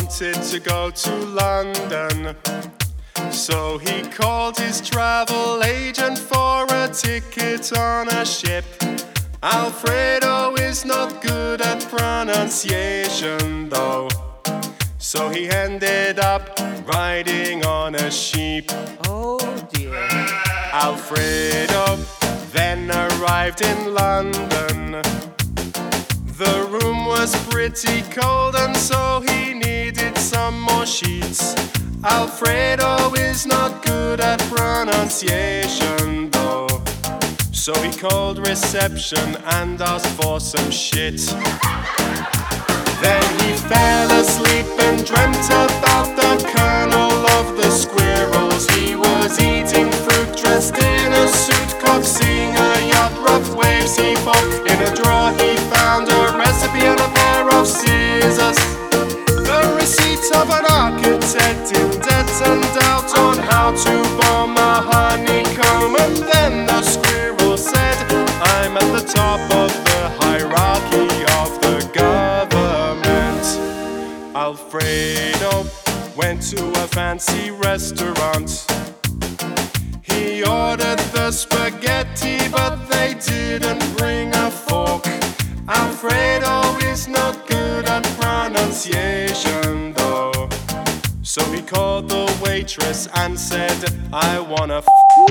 wanted to go to London, so he called his travel agent for a ticket on a ship. Alfredo is not good at pronunciation though, so he ended up riding on a sheep. Oh dear. Alfredo then arrived in London. The room was pretty cold and so he needed some more sheets. Alfredo is not good at pronunciation though, so he called reception and asked for some shit. Then he fell asleep and dreamt about the colonel of the squirrels. He was eating fruit dressed in a suit, coaxing a yacht, rough waves he fought. In a drawer he found a recipe and a pair of scissors, the receipt of an architect in debt and doubt on how to bomb a honeycomb. And then the squirrel said, I'm at the top of the hierarchy of the government. Alfredo went to a fancy restaurant. He ordered the spaghetti, but they didn't bring a fork. Alfredo is not good at pronunciation though, so he called the waitress and said, I wanna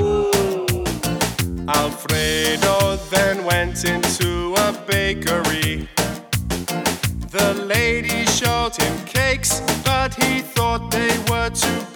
Alfredo then went into a bakery. The lady showed him cakes, but he thought they were too